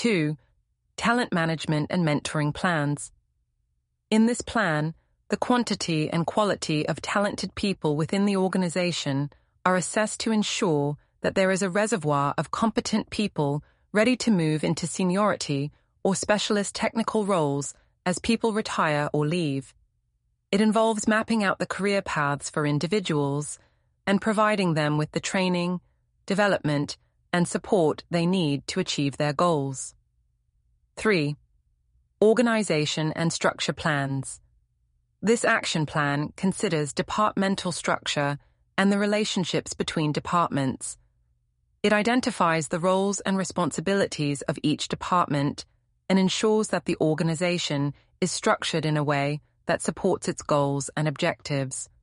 2. Talent management and mentoring plans. In this plan, the quantity and quality of talented people within the organization are assessed to ensure that there is a reservoir of competent people ready to move into seniority or specialist technical roles as people retire or leave. It involves mapping out the career paths for individuals and providing them with the training, development, and support they need to achieve their goals. 3. Organization and structure plans. This action plan considers departmental structure and the relationships between departments. It identifies the roles and responsibilities of each department and ensures that the organization is structured in a way that supports its goals and objectives.